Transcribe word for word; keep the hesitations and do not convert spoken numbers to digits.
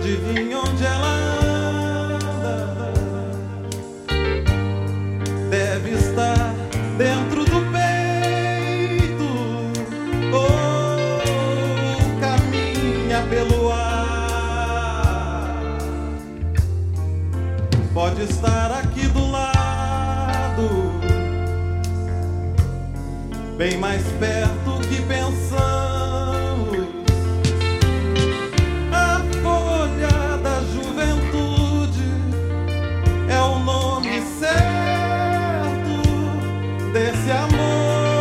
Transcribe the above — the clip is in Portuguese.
Adivinha onde ela anda? Deve estar dentro do peito ou caminha pelo ar. Pode estar aqui do lado, bem mais perto que pensando.